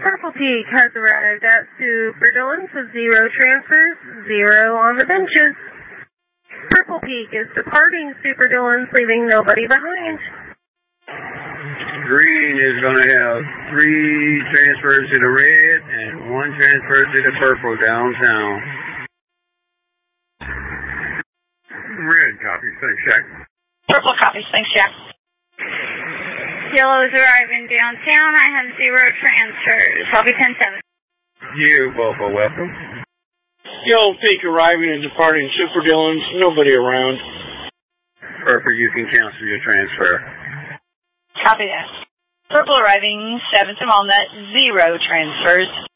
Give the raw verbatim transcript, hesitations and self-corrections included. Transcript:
Purple Peak has arrived at Super Dillons with zero transfers, zero on the benches. Purple Peak is departing Super Dillons, leaving nobody behind. Green is going to have three transfers to the red and one transfer to the purple downtown. Red copies, thanks, Jack. Purple copies, thanks, Jack. Yellow is arriving downtown. I have zero transfers. I'll be ten seven. You both are welcome. Yellow Peak arriving and departing Super Dillons, nobody around. Purple, you can cancel your transfer. Copy that. Purple arriving, seven to Walnut, zero transfers.